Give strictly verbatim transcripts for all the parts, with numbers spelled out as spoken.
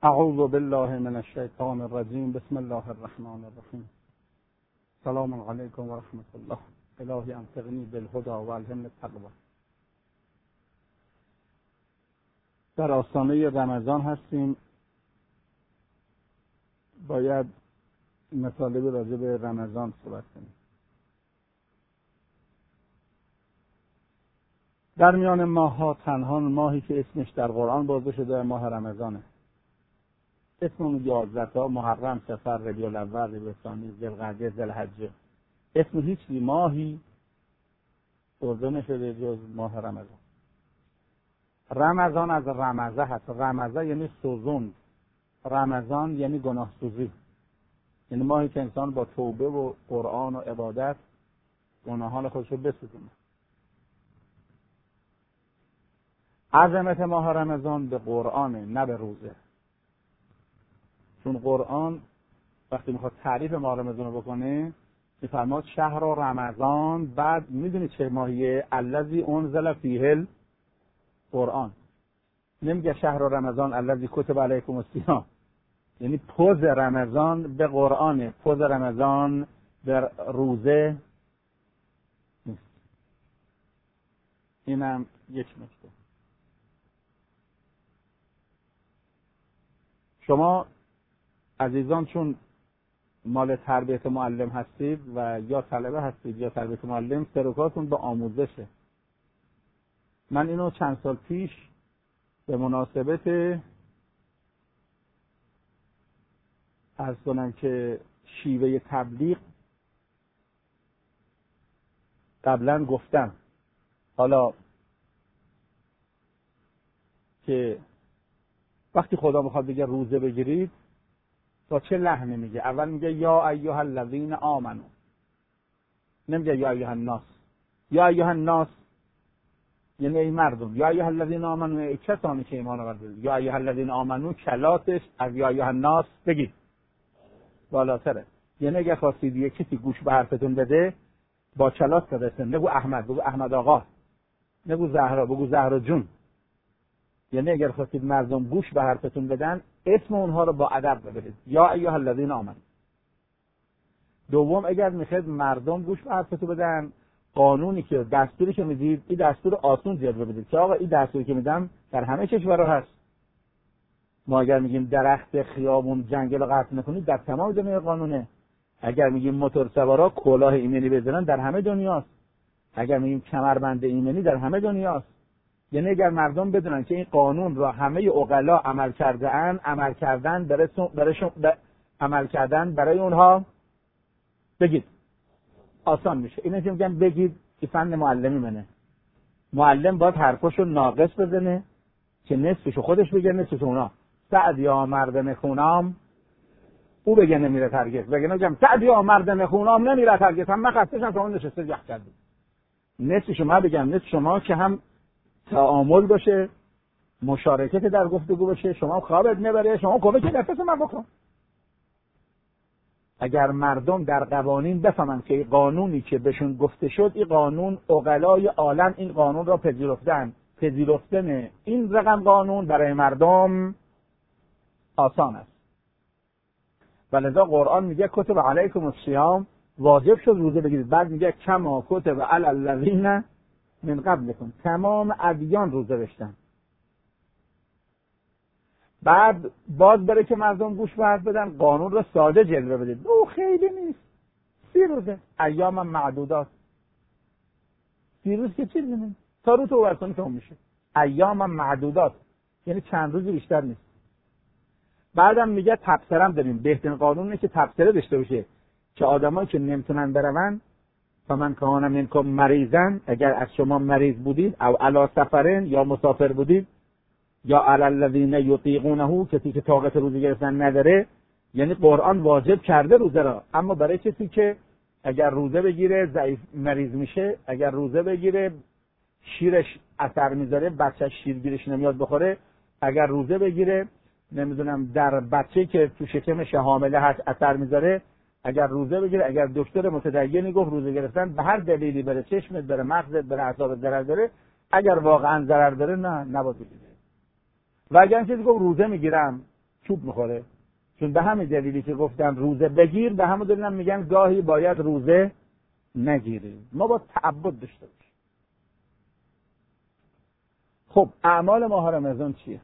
اعوذ بالله من الشیطان الرجیم. بسم الله الرحمن الرحیم. سلام علیکم و رحمت الله. الهی انصرنی بالهدى و الهمنی التقوی. در آستانه رمضان هستیم. باید مطالب راجع به رمضان صحبت کنیم. در میان ماه‌ها تنها ماهی که اسمش در قرآن برده شده ماه رمضانه. اسم اون یازده تا محرم، صفر، ربیع الاول، ربیع الثانی، ذوالقعده، ذوالحجه. اسم هیچ ماهی برده نشده جز ماه رمضان. رمضان از رمضه هست. رمضه یعنی سوزون. رمضان یعنی گناه سوزی. یعنی ماهی که انسان با توبه و قرآن و عبادت گناهان خودش رو بسوزونه. عظمت ماه رمضان به قرآنه، نه به روزه. چون قرآن وقتی میخواد تعریف ماه رمضان رو بکنه میفرماد شهر رمضان، بعد میدونی چه ماهیه؟ الذی انزل فیه القرآن. نمیگه شهر رمضان الذی کتب علیکم الصیام. یعنی پوز رمضان به قرآنه، پوز رمضان به روزه نیست. اینم یک نکته. شما عزیزان چون مال تربیت معلم هستید و یا طلبه هستید یا تربیت معلم، سرکاتون به آموزشه. من اینو چند سال پیش به مناسبت عرض کنم که شیوه تبلیغ قبلا گفتم. حالا که وقتی خدا میخواد بگه روزه بگیرید با چه لحنی میگه؟ اول میگه یا ایها الذین آمنو، نمیگه یا ایها الناس. یا ایها الناس یعنی ای مردم. یا ایها الذین آمنو ای کسانی که ایمان آوردید. یا ایها الذین آمنو کلاتش از یا ایها الناس بگید بالاتره. یعنی اگه خواستید یه کسی گوش به حرفتون بده با کلات برسن. نگو احمد، بگو احمد آقا. نگو زهرا، بگو زهرا جون. یعنی اگر خواستید مردم گوش به حرفتون بدن اسم اونها رو با ادب ببرید. یا ایها الذین آمنو. دوم اگر میخواید مردم گوش به حرفتون بدن، قانونی که دستوری که میدید این دستور آسون جلوه بدید که آقا این دستوری که میدم در همه کشورها هست. ما اگر میگیم درخت، خیابون، جنگل رو قطع نکنید در تمام دنیا قانونه. اگر میگیم موتور سوارا کلاه ایمنی بزنن در همه دنیاست. اگر میگیم کمربند ایمنی در همه دنیاست. یعنی اگر مردم بدونن که این قانون را همه عقلا عمل کرده ان، عمل کردن برای برایشون عمل کردن برای اونها بگید آسان میشه. اینه که میگم بگید که فن معلمی منه. معلم باید حرفاشو ناقص بزنه که نصفشو خودش بگه نصفشو اونا. سعد یا مردم خونام او بگه نمیره ترگز. بگه نگم سعد یا مردم خونام نمیره ترگز. هم من خستشم شما نشسته جخ کردید. نصفشو من بگم نصف شما که هم تعامل باشه، مشارکت در گفتگو باشه. شما خوابت نبره، شما کمک نفس من بکن. اگر مردم در قوانین بفهمن که این قانونی که بهشون گفته شد این قانون عقلای عالم این قانون را پذیرفتن، پذیرفتن این رقم قانون برای مردم آسان است. ولذا قرآن میگه کتب علیکم الصیام، واجب شد روزه بگیرید. بعد میگه کما کتب علی الذین من قبلکم. تمام ادیان روزه داشتن. بعد باز بره که مردم گوش به حرف بدن قانون رو ساده جلوه بدید. او خیلی نیست، سی روزه، ایام معدودات. سی روز که چیزی نیست، تا رو تو ورکنی که اون میشه ایام معدودات، یعنی چند روزی بیشتر نیست. بعدم میگه تبصره هم داریم. بهترین قانون اینه که تبصره داشته باشه که آدمایی که نمیتونن برون فمن کان منکم مریضا، اگر از شما مریض بودید، او علی سفرین یا مسافر بودید، یا علی الذین یطیقونه، کسی که طاقت روزه گرفتن نداره. یعنی قرآن واجب کرده روزه را، اما برای کسی که اگر روزه بگیره ضعیف مریض میشه، اگر روزه بگیره شیرش اثر میذاره، بچه‌ش شیرگیرش نمیاد بخوره، اگر روزه بگیره نمیدونم در بچه‌ای که تو شکمش حامله هست اثر میذاره، اگر روزه بگیره، اگر دکتر متدینی گفت روزه گرفتن به هر دلیلی بره چشمت بره مغزت بره اعصابت ضرر داره، اگر واقعا ضرر داره نه نباید بگیره. و اگر چیزی گفت روزه میگیرم چوب میخوره. چون به همین دلیلی که گفتن روزه بگیر، به همین دلیل هم میگن گاهی باید روزه نگیری. ما با تعبد داشته باشیم. خب اعمال ماه رمضان چیه؟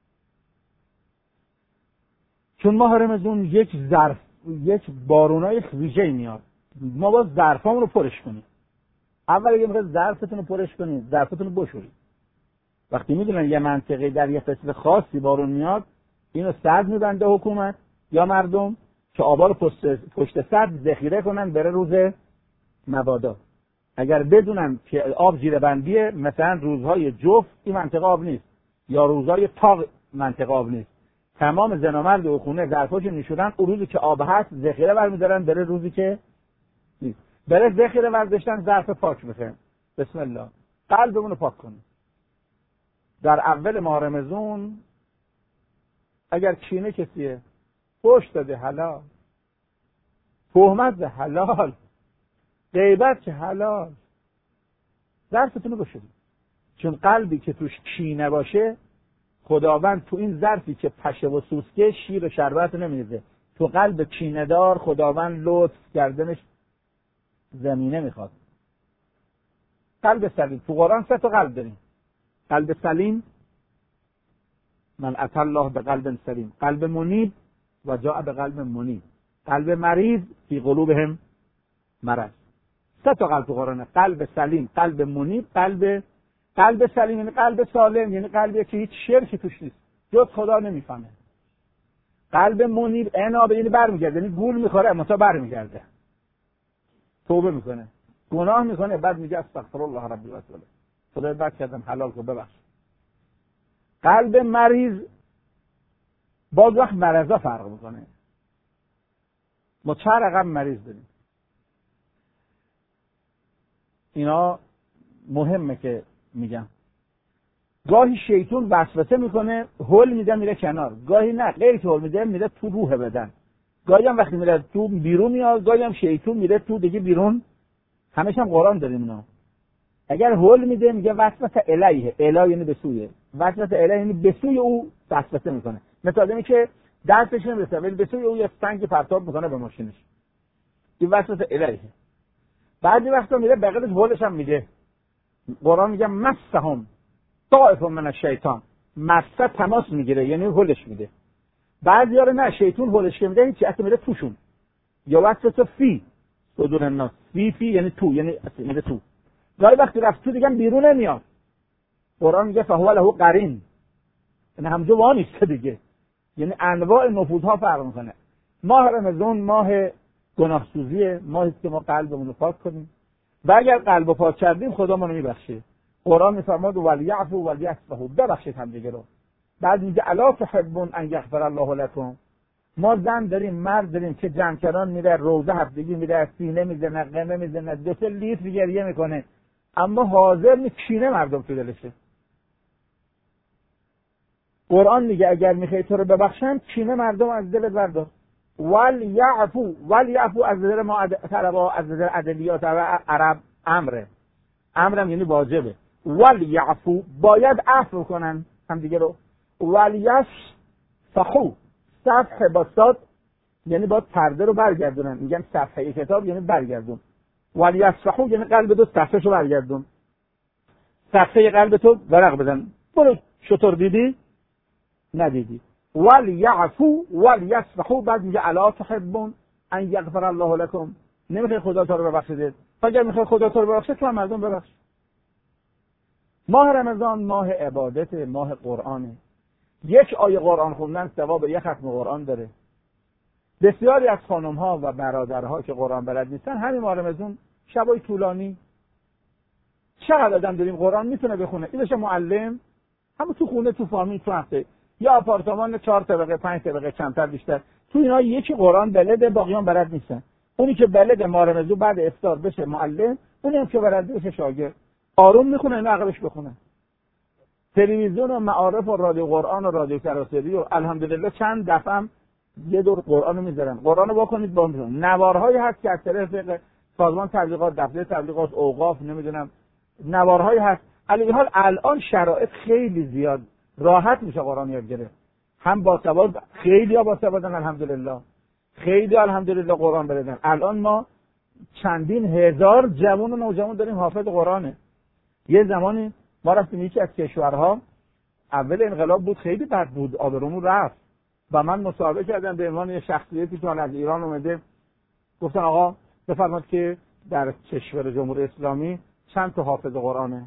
چون ماه رمضان یک ظرف، یک بارونای ویژه‌ای میاد، ما با ظرفامون رو پرش کنیم. اول اگه میخواید ظرفتون رو پرش کنید، ظرفتون رو بشورید. وقتی میدونن یه منطقه در یه فصل خاصی بارون میاد، اینو سد میبنده حکومت یا مردم که آبا رو پشت, پشت سد ذخیره کنن بره روز مبادا. اگر بدونن که آب زیر بندیه، مثلا روزهای جفت این منطقه آب نیست، یا روزهای تاق منطقه آب نیست، تمام زن و مرد و خونه ظرفاشو میشورن، اون روزی که آب هست ذخیره برمی‌دارن بره روزی که نیست. بره ذخیره برداشتن ظرف پاک بکنن. بسم الله قلبمون رو پاک کنیم. در اول ماه رمضان اگر کینه کسیه، فحش داده حلال، تهمت ده حلال، غیبت که حلال، ظرفتون رو بشورید. چون قلبی که توش کینه باشه، خداوند تو این ظرفی که پشه و سوسکه شیر و شربت نمیریزه. تو قلب کینه دار خداوند لطف کردنش زمینه میخواد. قلب سلیم، تو قرآن سه تا قلب داریم. قلب سلیم، من اتى الله به قلب سلیم، قلب منیب و جاء به قلب منیب، قلب مریض فی قلوبهم مرض. سه تا قلب تو قرآنه، قلب سلیم، قلب منیب، قلب قلب سلیم یعنی قلب سالم، یعنی قلبی که هیچ شرکی توش نیست، جز خدا نمیفهمه. قلب منیب عنابه، یعنی برمیگرده، یعنی گول میخوره اما تا برمیگرده، توبه میکنه، گناه میکنه، بعد میگه استغفر الله ربی و اتوب الیه، خدای بد کردم حلال کن ببخش. قلب مریض باز وقت مرضا فرق میکنه. ما چه رقم مریض داریم، اینا مهمه که میگم. گاهی شیطون وسوسه میکنه، هول میده میره کنار، گاهی نه، غیر که هول میده میره تو روح بدن، گاهی هم وقتی میره تو بیرون میاد، گاهی هم شیطون میره تو دیگه بیرون. همش هم قرآن داریم اینا. اگر هول میده میگه وسوسه الیه، الی یعنی به سوی، وسوسه الیه یعنی به سوی او وسوسه میکنه. مثل آدمی که دستش نمیرسه ولی به سوی او یه سنگ پرتاب میکنه به ماشینش، این وسوسه الیه. بعضی وقتا میره بغلش هولش هم میده. قرآن میگه مسهم طائف من الشیطان، مسه تماس میگیره یعنی هولش میده. بعضیا رو نه، شیطون هولش که میده هیچ اصلا میره توشون. یا وسوسه فی صدور الناس، فی فی یعنی تو، یعنی اصلا میره تو. گاهی وقتی رفت تو دیگه بیرون نمیاد. قرآن میگه فهو له قرین، یعنی همجا وا نیست دیگه، یعنی انواع نفوذها فرق میکنه. ماه رمضان ماه گناهسوزیه، ماهی که ما قلبمون رو پاک کنیم و اگر قلب رو پاک کردیم خدا ما رو میبخشه. قرآن میفرماد ولیعفو ولیصفحوا، ببخشید هم دیگه رو. بعد میگه الا تحبون ان یغفر الله لكم. ما زن داریم، مرد داریم که جمع‌کران میره روزه هفتگی میره، سینه میزنه، قمه میزنه، دو سه لیتر گریه میکنه، اما حاضر نیست کینه مردم تو دلشه. قرآن میگه اگر میخوای تو رو ببخشن کینه مردم از دلت بردار. ولیعفو، ولیعفو از نظر ما طلبا، از نظر ادبیات عرب امره، امرم یعنی واجبه. ولیعفو باید عفو کنن هم دیگه رو. ولیصفحوا، صفحه با صاد یعنی باید پرده رو برگردونن، میگن صفحه کتاب یعنی برگردون. ولیصفحوا یعنی قلب دو صفحهشو برگردون. صفحه قلب تو ورق بزن، برو شطور دیدی ندیدی. ولیعفو ولیصفحوا، بعد میگه الا تحبون ان یغفر الله لكم. نمیخوای خدا تو رو ببخشه؟ اگر میخوای خدا تو رو ببخشه تو هم مردم ببخش. ماه رمضان ماه عبادت، ماه قرآنه. یک آیه قرآن خوندن ثواب یک ختم قرآن داره. بسیاری از خانم ها و برادرها که قرآن بلد نیستن همین ماه رمضان شبای طولانی، چقدر آدم داریم قرآن میتونه بخونه، این بشه معلم، همون تو خونه، تو فامیل، تو هفته یا آپارتمان چهار طبقه پنج طبقه کمتر بیشتر، تو اینا یکی قرآن بلده، باقیان بلد نیستن. اونی که بلده ماه رمضان بعد افطار بشه معلم، اونی هم که بلده بشه شاگرد، آروم میخونه اینا عقلش بخونه. تلویزیون و معارف و رادیو قرآن و رادیو کراسری و الحمدلله چند دفعه هم یه دور قرآن رو میذارن. قرآن رو واکنید با میذارن. نوارهایی هست که از طریق سازمان تبلیغات، دفتر تبلیغات، اوقاف، نمیدونم نوارهایی هست. علی حال الان شرایط خیلی زیاد راحت میشه قرآن یاد گرفت. هم باسواد، خیلی ها باسوادن الحمدلله، خیلی الحمدلله قرآن بلدن. الان ما چندین هزار جوان و نوجوان داریم حافظ قرآنه. یه زمانی ما رفتیم یکی از کشورها، اول انقلاب بود، خیلی بد بود، آبرومون رفت و من مصاحبه کردم به عنوان یه شخصیتی که از ایران اومده. گفتن آقا بفرمایید که در کشور جمهوری اسلامی چند تا حافظ قرآنه.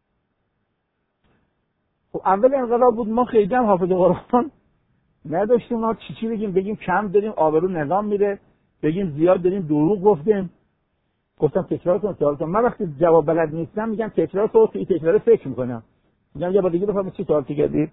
خب اول انقلاب بود، ما خیلی هم حافظ قرآن نداشتیم. ما چی چی بگیم؟ بگیم کم داریم آبرو نظام میره، بگیم زیاد داریم دروغ گفتیم. گفتم تکرار کن سوال کن. من وقتی جواب بلد نیستم میگم تکرار کن، این تکرار فکر میکنم. میگم یه بار دیگه بفرمایید چی سوال کردید.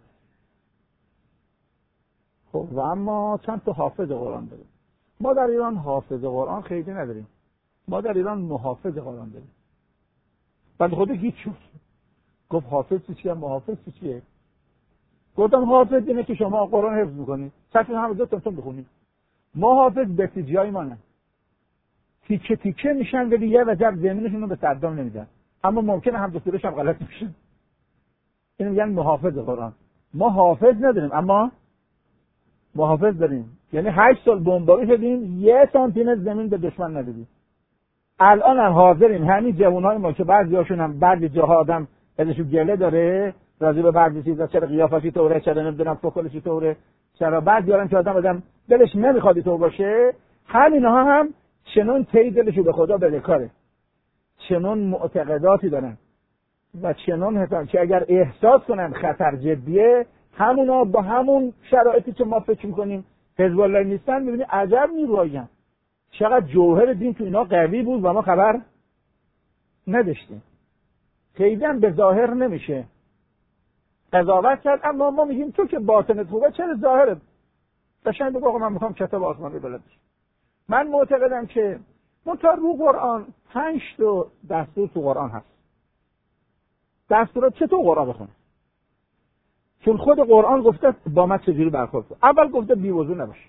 خب و اما چند تا حافظ قرآن داریم. ما در ایران حافظ قرآن خیلی نداریم. ما در ایران محافظ قرآن داریم. بعد خود گیت شد. گفت حافظ چیه؟ محافظ چیه؟ گفتم حافظ اینه که شما قرآن حفظ میکنید، صفحه هم دو تا بخونید. محافظ بسیجای ما نه. تیکه تیکه میشن ولی یه وجب زمینشون رو به صدام نمیدن، اما ممکنه هم دو سرش هم غلط میشه. اینو میگن محافظ قرآن. ما حافظ نداریم اما محافظ داریم. یعنی هشت سال بمباری شدیم، یه سانتی متر زمین به دشمن ندادیم. الان هم حاضریم همین جوانای ما که بعضیاشون هم بعضی جاها آدم ازشون گله داره راضی به بعضی چیزا، چرا قیافشی طوره، چرا نمیدونم فکلشی طوره، چرا بعضی آدم که آدم آدم دلش نمیخواد تو باشه، همینها هم چنون تی دلشو به خدا بدهکاره، چنون معتقداتی دارن و چنون حساب که اگر احساس کنن خطر جدیه، همونا با همون شرایطی که ما فکر میکنیم حزب الله نیستن، میبینی عجب نیروهاییم. چقدر جوهر دین تو اینا قوی بود و ما خبر نداشتیم. خیلی هم به ظاهر نمیشه قضاوت کرد، اما ما میگیم تو که باطنت خوبه چرا ظاهرت؟ قشنگ بگو آقا من میخوام کتاب آسمانی بلد بشم. من معتقدم که منتها رو قرآن پنج تا دستور تو قرآن هست. دستورات چطور قرآن بخونه؟ چون خود قرآن گفته با من چجوری برخورد کن. اول گفته بی وضو نباش.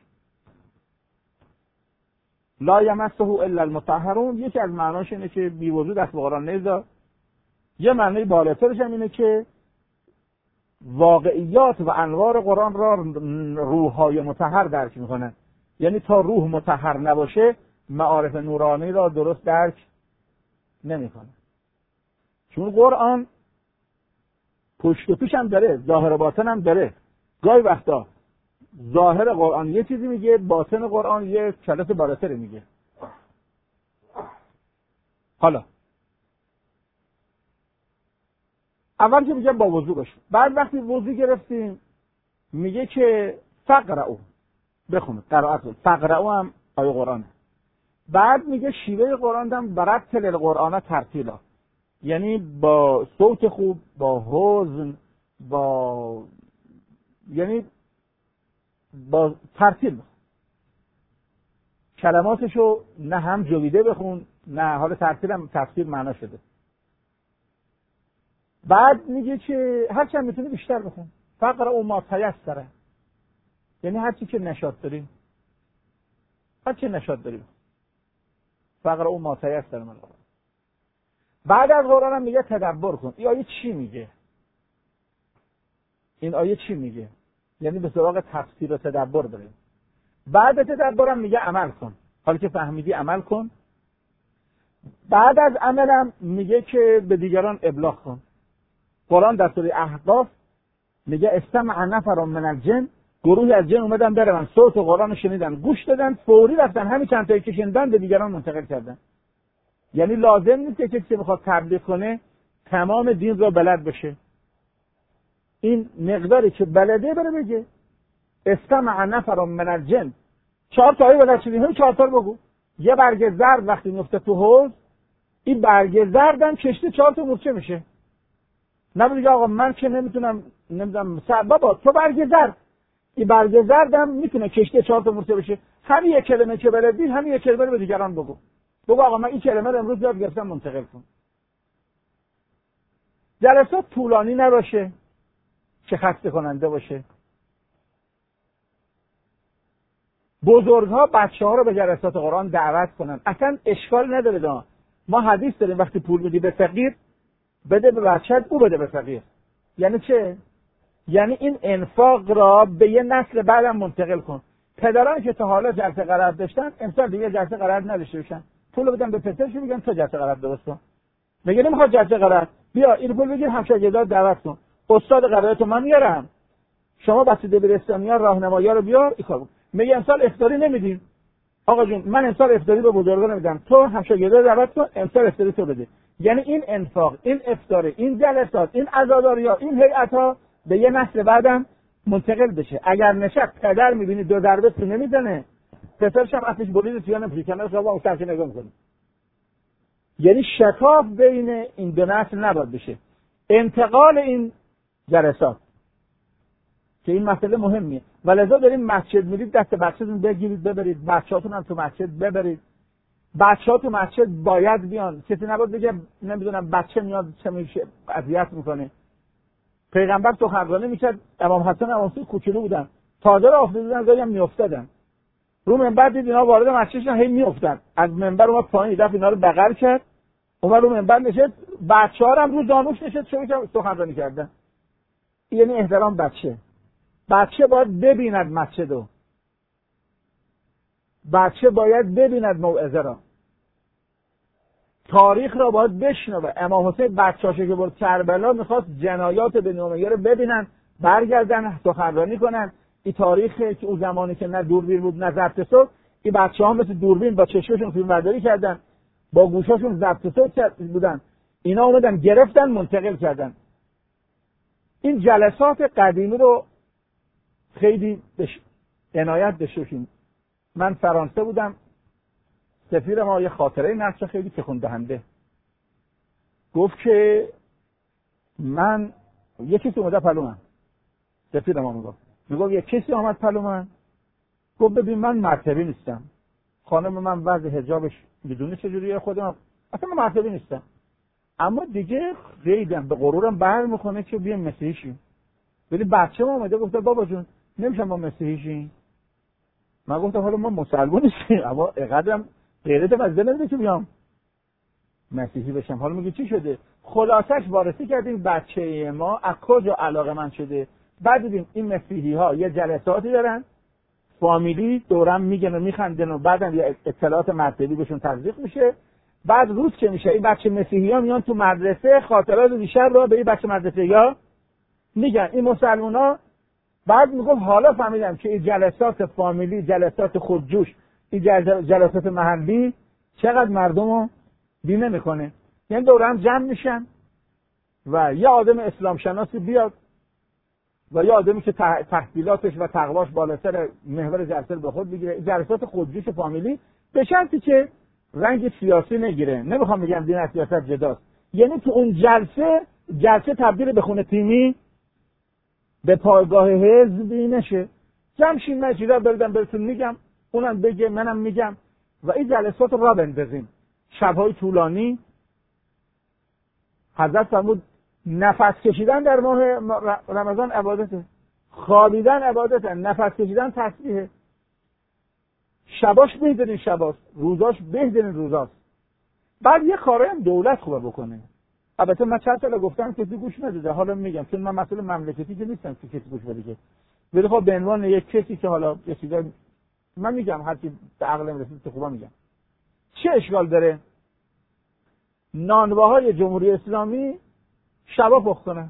لا یمسه الا المطهرون. یکی از معناش اینه که بی وضو دست به قرآن نمیذار. یه معنی بالاترش هم اینه که واقعیات و انوار قرآن را روح‌های مطهر درک میکنن. یعنی تا روح مطهر نباشه معارف نورانی را درست درک نمیکنه. چون قرآن پشت و پیش هم داره، ظاهر و باطن هم داره. گاهی وقتا ظاهر قرآن یه چیزی میگه، باطن قرآن یه کلاس بالاتر میگه. حالا اول که میگه با وضو باش، بعد وقتی وضو گرفتیم میگه که فقرعو بخونید، قرائت کن. فقرعو هم آیه قرآنه. بعد میگه شیوه قرآن هم برتل القرآن ترتیلا، یعنی با صوت خوب، با حزن، با یعنی با ترتیل کلماتشو نه هم جویده بخون نه حالا ترتیل هم تفسیر معنا شده. بعد میگه که هر چند میتونی بیشتر بخون. فقر او ما تیسره، یعنی هر چی که نشاط داریم، هر چی نشاط داریم. فقر او ما تیسره. من بعد از قرآن هم میگه تدبر کن. این آیه چی میگه؟ این آیه چی میگه؟ یعنی به سراغ تفسیر و تدبر بریم. بعد تدبر هم میگه عمل کن. حالا که فهمیدی عمل کن. بعد از عملم میگه که به دیگران ابلاغ کن. قرآن در سوره احقاف میگه استمع نفر من الجن، گروهی از جن اومدن برن صوت قرآن شنیدن، گوش دادن، فوری رفتن همین چند تایی که شنیدن به دیگران منتقل کردن. یعنی لازم نیست که کسی بخواد تبلیغ کنه تمام دین را بلد بشه. این مقداری که بلده بره بگه. استمع نفر من الجن، چهار تایی بلد شدی، همین چهار تا رو بگو. یه برگ زرد وقتی میفته تو حوض، این برگ زردم کشته چهار تا مورچه میشه. نمیگه آقا من که نمیتونم نمیدونم بابا تو برگ زرد، این برگ زردم میتونه کشته چهار تا مورچه بشه. همین یک کلمه که بلدی همین یک کلمه رو به دیگران بگو. بگو آقا من این کلمه رو امروز یاد گرفتم منتقل کن. جلسات طولانی نباشه که خسته کننده باشه. بزرگها بچه ها رو به جلسات قرآن دعوت کنن. اصلا اشکال نداره دا. ما حدیث داریم وقتی پول میدی به فقیر بده به بچه‌ت، او بده به فقیر. یعنی چه؟ یعنی این انفاق را به یه نسل بعدم منتقل کن. پدران که تا حالا جلسه قرار داشتن امسال دیگه جلسه قرار نداشته باشن، پول بدن به پسرش میگن تو جلسه قرار درست کن. میگه نمیخواد جلسه قرار، بیا این پول بگیر همشاگردات دعوت کن، استاد قرارتو من میارم، شما بچه دبیرستانی‌ها راهنمایی‌ها رو بیار این کارو. میگه امسال افطاری نمیدیم. آقا جون من امسال افطاری به بزرگان نمیدم، تو همشاگردات دعوت کن، امسال افطاری تو بده. یعنی این انفاق، این افطاری، این جلسات، این عزاداری‌ها، این هیئت‌ها به یه نسل بعدم منتقل بشه. اگر نشد پدر می‌بینی دو ضربه تو نمیزنه، پسرش هم اصلش برید تو یا کنار شما اون طرف نگاه می‌کنه. یعنی شکاف بین این دو نسل نباید بشه. انتقال این جلسات که این مسئله مهمیه. ولذا داریم مسجد میرید دست بچه‌تون بگیرید ببرید، بچه‌هاتون هم تو مسجد ببرید. بچه‌ها تو مسجد باید بیان. کسی نباید بگه نمیدونم بچه میاد چه میشه اذیت میکنه. پیغمبر سخنرانی میکرد، امام حسن امام حسین کوچولو بودن، تازه راه افتادن گاهی هم میافتادن. رو منبر دید اینا وارد مسجد شدن هی میافتن. از منبر اومد پایین دفعه اینا رو بغل کرد. اومد رو منبر نشست، بچه‌ها هم رو زانوش نشست شروع کرد سخنرانی کردن. یعنی احترام بچه. بچه باید ببیند مسجد رو. بچه باید ببیند موعظه را. تاریخ را باید بشنوه. امام حسین بچه‌هاشه که برد کربلا میخواست جنایات بنی امیه رو ببینن، برگردن سخنرانی کنن. این تاریخی که اون زمانی که نه دوربین بود نه ضبط صوت، این بچه‌ها مثل دوربین با چشمشون فیلمبرداری کردن، با گوشاشون ضبط صوت بودن. اینا اومدن گرفتن منتقل کردن. این جلسات قدیمی رو خیلی بش... عنایت بشوشیم. من فرانسه بودم، سفیر ما یه خاطره نقش خیلی تکون دهنده گفت که من یه کسی اومده پلو من، سفیر ما میگفت میگفت یه کسی آمد پلو من گفت ببین من مرتبی نیستم، خانم من وضع حجابش میدونه چجوریه، خودم اصلا من مرتبی نیستم، اما دیگه ریدم به غرورم بر میکنه که بیام مسیحی شیم. ولی بچه ما اومده گفته بابا جون نمیشه ما مسیحی شیم. من گفتم حالا ما مسلمان نیستیم اما اینقدرم غیرت مزده نمیده که بیام مسیحی بشم. حالا میگه چی شده؟ خلاصش وارسی کردیم بچه ما از کجا علاقه من شده. بعد دیدیم این مسیحی ها یه جلساتی دارن، فامیلی دورم میگن و میخندن و بعدم یه اطلاعات مذهبی بهشون تزریق میشه. بعد روز که میشه این بچه مسیحی ها میان تو مدرسه خاطرات بیشتر رو به این بچه مدرسه ها میگن. این مسلمان ها بعد میگم حالا فهمیدم که این جلسات فامیلی، جلسات خودجوش، این جلسات محلی چقدر مردم رو بیمه میکنه. یعنی دوره هم جمع میشن و یه آدم اسلام شناسی بیاد و یه آدمی که تحصیلاتش و تقواش بالاتر محور جلسه به خود بگیره. جلسات خودجوش فامیلی به شرطی که رنگ سیاسی نگیره. نمیخوام بگم دین از سیاست جداست. یعنی تو اون جلسه جلسه تبدیل به خونه تیمی، به پایگاه حزبی نشه. جمشین من چیزا بردم بهتون میگم، اونم بگه منم میگم و این جلسات رو را بندازیم. شبهای طولانی. حضرت فرمود نفس کشیدن در ماه رمضان عبادته، خوابیدن عبادته، نفس کشیدن تسبیحه. شباش بهترین شباست، روزاش بهترین روزاست. بعد یه کاری هم دولت خوبه بکنه. البته من چند سال گفتم کسی گوش نداده، حالا میگم چون من مسئول مملکتی که نیستم که کسی گوش بده که. ولی خب به عنوان یک کسی که حالا یه چیزا من میگم، هر کی به عقلم رسید تو خوبا میگم. چه اشکال داره نانواهای جمهوری اسلامی شبا پخت کنن؟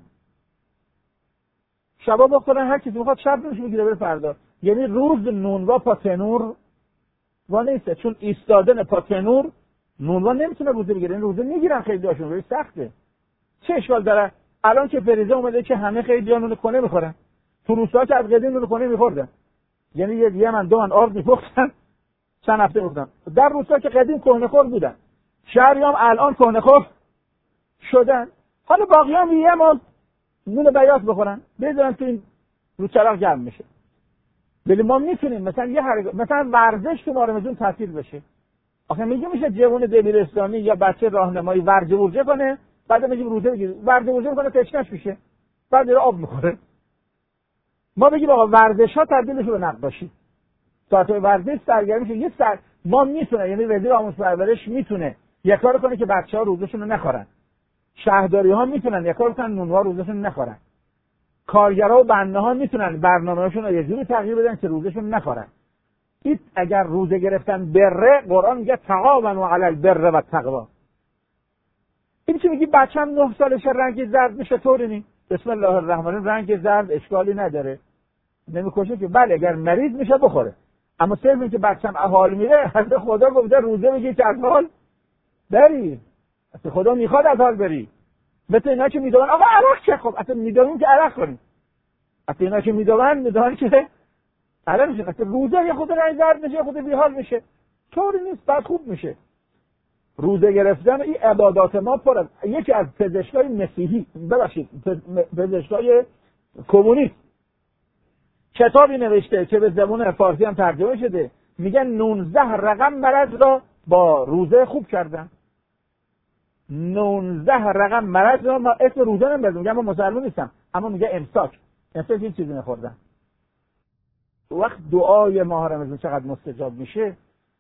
شبا پخت کنن، هر کسی میخواد شب روش میگیره بره فردا. یعنی روز نونوا پاتنور وا نیست، چون ایستادن پاتنور نونوا نمیتونه روزه بگیره. این روزه میگیرن خیلی هاشون، روی سخته. چه اشکال داره؟ الان که فریضه اومده که همه خیلی ها نون کنه میخورن. تو روستا که از قدیم نون کنه میخوردن، یعنی یه من دو من آرد میپختن چند هفته میخوردن. در روستا که قدیم کهنه خور بودن، شهری هم الان کهنه خور شدن. حالا باقی هم یه من نون بیات بخورن بذارن تو این رو چراغ گرم میشه. ولی ما میتونیم مثلا یه حرکت، مثلا ورزش تو رمضان تعطیل بشه. آخه میگه میشه جوون دبیرستانی یا بچه راهنمایی ورزه ورزه کنه، بعد میگیم روزه بگیره، ورزه ورزه کنه تشنش میشه، بعد میره آب میخوره. ما بگیم آقا ورزش ها تبدیل شده به نقاشی، ساعت ورزش سرگرمی شه. یه سر ما میتونه، یعنی وزیر آموزش پرورش میتونه یه کار کنه که بچه‌ها روزشون رو نخورن. شهرداری ها میتونن یه کار کنن نونوا روزشون نخورن. کارگرها و بنده ها میتونن برنامه‌شون رو یه جوری تغییر بدن که روزشون نخورن. این اگر روزه گرفتن بره، قرآن میگه تعاونوا علی البر و التقوا. این که میگی بچه‌م نه سالشه رنگ زرد میشه طوری نی. بسم الله الرحمن الرحیم، رنگ زرد اشکالی نداره، نمیکشه که. بله اگر مریض میشه بخوره، اما صرف این که بچه‌م احال میره، حضرت خدا گفته روزه میگی که از حال بری. اصلا خدا میخواد از حال بری. مثل اینا که میدونن آقا عرق چه، خب اصلا میدونیم که عرق کنیم. اصلا اینا که میدونن میدونن که عرق میشه. اصلا روزه یه خود رنگ زرد میشه، خود بیحال میشه، طوری نیست، بعد خوب میشه. روزه گرفتن این عبادات ما پر از یکی از پزشکای مسیحی، ببخشید پزشکای کمونیست کتابی نوشته که به زبان فارسی هم ترجمه شده، میگن نوزده رقم مرض را با روزه خوب کردن. نوزده رقم مرض را، ما اسم روزه نمی‌بریم، میگم من مسلمان نیستم، اما میگه امساک، امساک این چیزی نخوردن. وقت دعای ماه رمضان چقدر مستجاب میشه.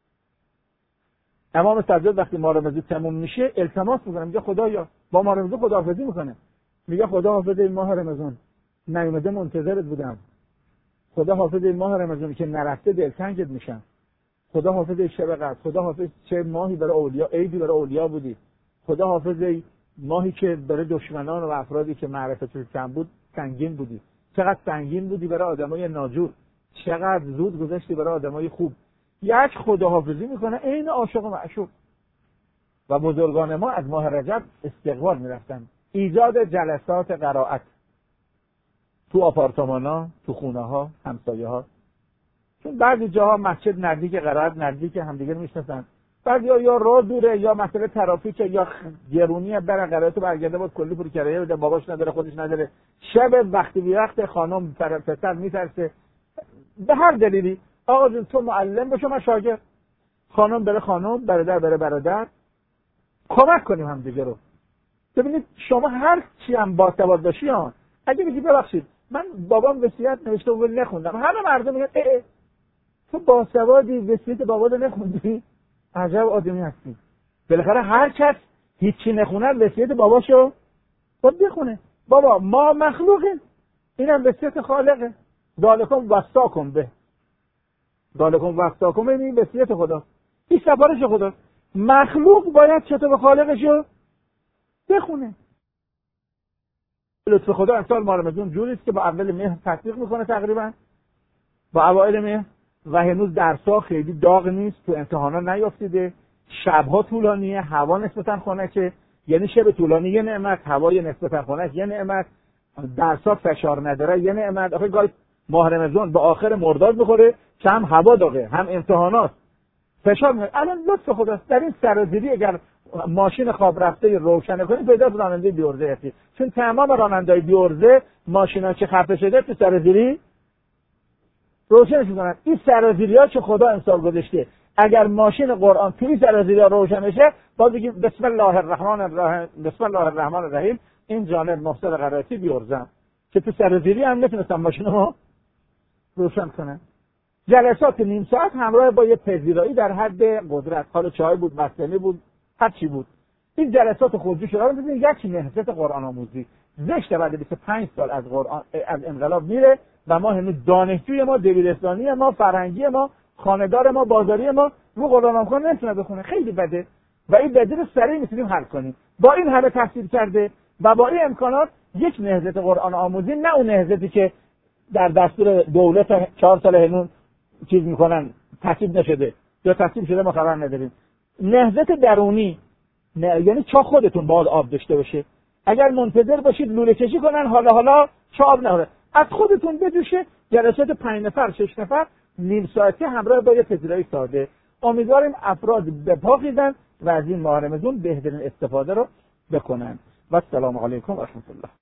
امام سجاد وقتی ماه رمضان تموم میشه التماس میکنه، میگه خدایا با ماه رمضان خداحافظی میکنه، میگه خدا حافظ این ماه رمضان، نیومده منتظرت بودم. خدا حافظ این ماه رمضان که نرفته دلتنگت میشم. خدا حافظ شب قدر، خدا حافظ چه ماهی برای اولیا، عیدی برای اولیا بودی. خدا حافظ ماهی که برای دشمنان و افرادی که معرفتش کم بود سنگین بودی. چقدر سنگین بودی برای آدمای ناجور، چقدر زود گذشتی برای آدمای خوب. یک خداحافظی میکنه عین عاشق و معشوق. و بزرگان ما از ماه رجب استقبال میرفتن، ایجاد جلسات قرائت تو آپارتمانا، تو خونه ها، همسایه ها. چون بعضی جاها مسجد نزدیک، قرائت نزدیک، همدیگه میشناسن. بعضی ها یا راه دوره یا مسئله ترافیک یا گرونیه، برن قرائت برگرده بود کلی پول کرایه بده، باباش نداره خودش نداره، شب وقتی بی وقت خانم پسر میترسه به هر دلیلی، آقا جون تو معلم بشو من شاگرد، خانم بره خانم، برادر بره برادر، کمک کنیم هم دیگه رو. ببینید شما هر چی هم باسواد باشی ها، اگه بگی ببخشید من بابام وصیت نوشته و نخوندم، همه مردم میگن اه اه تو باسوادی وصیت بابات نخوندی، عجب آدمی هستی. بالاخره هر کس هیچی نخونه وصیت باباشو باید بخونه. بابا ما مخلوقیم، اینم وصیت خالقه. ذالکم وصاکم به، ذالکم وصاکم، این وصیت خدا، این سفارش خدا. مخلوق باید چطور خالقشو بخونه. لطف خدا امسال ماه رمضان جوری است که با اول مهر تطبیق میکنه تقریبا، با اوایل مهر، و هنوز درس‌ها خیلی داغ نیست، تو امتحانا نیافتیده، شب‌ها طولانیه، هوا نسبتا خنکه، یعنی شب طولانی یه نعمت، هوای نسبتا خنک یه نعمت، درس‌ها فشار نداره یه نعمت. آخه گاهی ماه رمضان به آخر مرداد میخوره که هم هوا داغه هم امتحانات، فشار میاد. الان لطف خداست در این سرازیری اگر ماشین خواب رفته روشن کنی پیدا راننده بیورزه هستی، چون تمام راننده‌های بیورزه ماشینا که خفه شده تو سرازیری روشنش میکنن. این سرازیری‌ها که خدا امسال گذاشته، اگر ماشین قرآن توی سرازیری‌ها روشن بشه باز بگیم بسم الله الرحمن الرحیم، بسم الله الرحمن الرحیم، این جانب محسن قرائتی بیورزم که تو سرازیری هم نتونستن ماشینو روشن کنن. جلسات نیم ساعت همراه با یه پذیرایی در حد قدرت، حالا چای بود، مستنی بود، هر چی بود. این جلسات خودجوش رو ببینید یک نهضت قرآن آموزی زشته بعد بیست و پنج سال از قرآن از انقلاب میره و ما هنوز دانشجوی ما، دبیرستانی ما، فرهنگی ما، خانه‌دار ما، بازاری ما رو قرآن آموزی نمیتونه بخونه. خیلی بده و این بده رو سریع میتونیم حل کنیم. با این همه تحصیل کرده و با این امکانات یک نهضت قرآن آموزی، نه اون نهضتی که در دستور دولت چهار سال هنوز چیز میکنن تصویب نشده یا تصویب شده ما خبر نداریم. نهضت درونی، نه یعنی چا خودتون باید آب داشته باشه. اگر منتظر باشید لوله کشی کنن حالا حالا چا آب نهاره، از خودتون بجوشه. جلسات پنج نفر شش نفر نیم ساعتی همراه با یه پذیرایی ساده. امیدواریم افراد به پا خیزن و از این ماه رمضان بهترین استفاده رو بکنن. و السلام علیکم و رحمت الله.